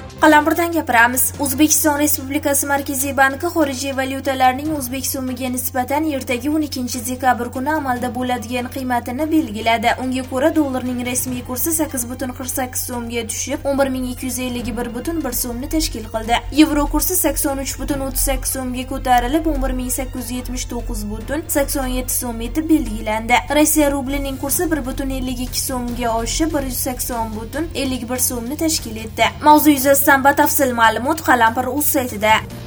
Qalampirdan gapiramiz. O'zbekiston Respublikasi Markaziy banki xorijiy valyutalarning o'zbek so'miga nisbatan ertaga 12 dekabr kuni amalda bo'ladigan qiymatini belgiladi. Unga ko'ra dollarning rasmiy kursi 8.48 so'mga tushib, 11251.1 so'mni tashkil qildi. Yevro kursi 83.38 so'mga ko'tarilib, 11879.87 so'm etib belgilandi. Rossiya rublining kursi 1.52 so'mga oshib, 180.51 so'mni tashkil etdi. Mavzu yuzasidan batafsil ma'lumot Qalampir.uz saytida.